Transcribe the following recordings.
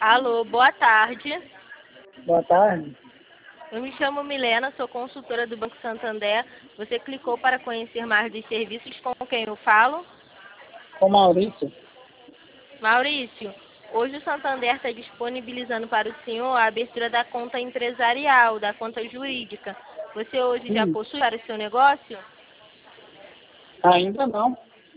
Alô, boa tarde. Boa tarde. Eu me chamo Milena, sou consultora do Banco Santander. Você clicou para conhecer mais dos serviços, com quem eu falo? Com Maurício. Maurício, hoje o Santander está disponibilizando para o senhor a abertura da conta empresarial, da conta jurídica. Você hoje já possui para o seu negócio? Ainda não.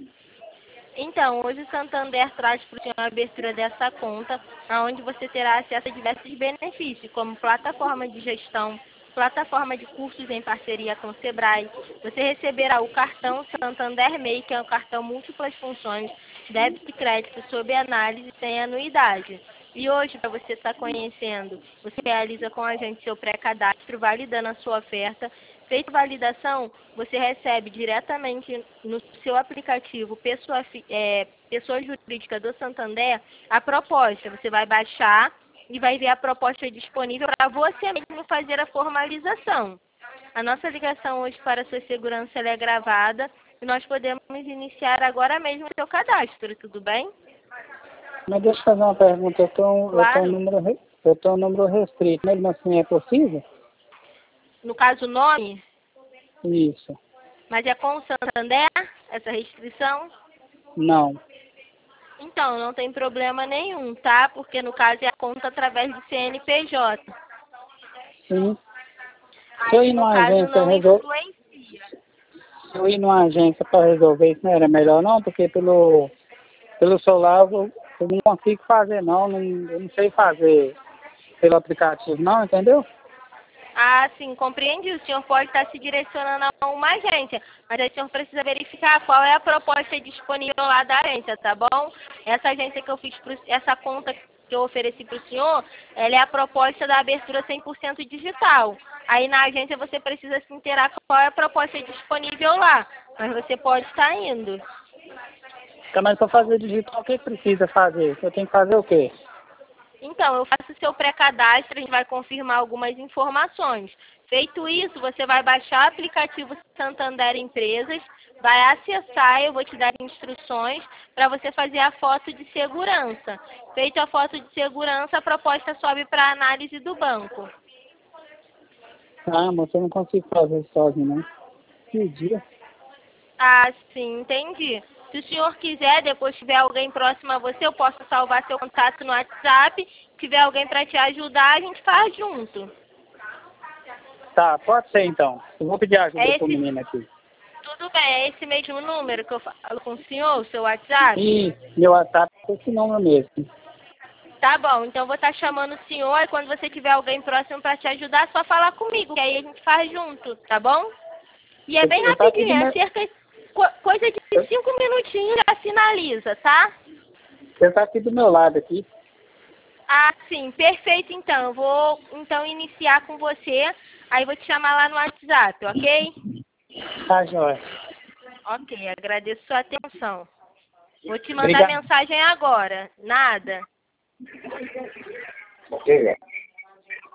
Então, hoje o Santander traz para o senhor a abertura dessa conta, onde você terá acesso a diversos benefícios, como plataforma de gestão, plataforma de cursos em parceria com o Sebrae. Você receberá o cartão Santander MEI, que é um cartão múltiplas funções, débito e crédito sob análise sem anuidade. E hoje, para você estar conhecendo, você realiza com a gente seu pré-cadastro, validando a sua oferta. Feita a validação, você recebe diretamente no seu aplicativo Pessoa Jurídica do Santander a proposta. Você vai baixar e vai ver a proposta disponível para você mesmo fazer a formalização. A nossa ligação hoje para a sua segurança ela é gravada e nós podemos iniciar agora mesmo o seu cadastro, tudo bem? Mas deixa eu fazer uma pergunta. Eu tenho Claro. um número restrito. Mesmo assim é possível? No caso, o nome, Isso. mas é com o Santander, essa restrição? Não. Então, não tem problema nenhum, tá? Porque no caso é a conta através do CNPJ. Sim. Se eu Aí, ir no numa caso, agência não influencia. Se eu ir numa agência para resolver isso, não era melhor não? Porque pelo celular eu não consigo fazer não. Eu não sei fazer pelo aplicativo não, entendeu? Ah, sim, compreendi. O senhor pode estar se direcionando a uma agência, mas aí o senhor precisa verificar qual é a proposta disponível lá da agência, tá bom? Essa agência que eu fiz, essa conta que eu ofereci para o senhor, ela é a proposta da abertura 100% digital. Aí na agência você precisa se inteirar qual é a proposta disponível lá, mas você pode estar indo. Mas para fazer digital, o que precisa fazer? Eu tenho que fazer o quê? Então, eu faço o seu pré-cadastro, a gente vai confirmar algumas informações. Feito isso, você vai baixar o aplicativo Santander Empresas, vai acessar, eu vou te dar instruções para você fazer a foto de segurança. Feita a foto de segurança, a proposta sobe para a análise do banco. Ah, mas eu não consigo fazer isso sozinho não. Que dia? Ah, sim, entendi. Se o senhor quiser, depois tiver alguém próximo a você, eu posso salvar seu contato no WhatsApp. Se tiver alguém para te ajudar, a gente faz junto. Tá, pode ser então. Eu vou pedir ajuda É pro esse, menino aqui. tudo bem, é esse mesmo número que eu falo com o senhor, o seu WhatsApp? E meu WhatsApp é esse número mesmo. Tá bom, então eu vou estar chamando o senhor e quando você tiver alguém próximo para te ajudar, é só falar comigo, que aí a gente faz junto, tá bom? E é bem Eu tá aqui rapidinho, do é meu... cerca coisa de 5 minutinhos já finaliza, tá? Você tá aqui do meu lado aqui. Ah, sim, perfeito então. Eu vou então iniciar com você, aí vou te chamar lá no WhatsApp, ok? Tá, joia. Ok, agradeço sua atenção. Vou te mandar Obrigado. mensagem agora. Nada. Ok,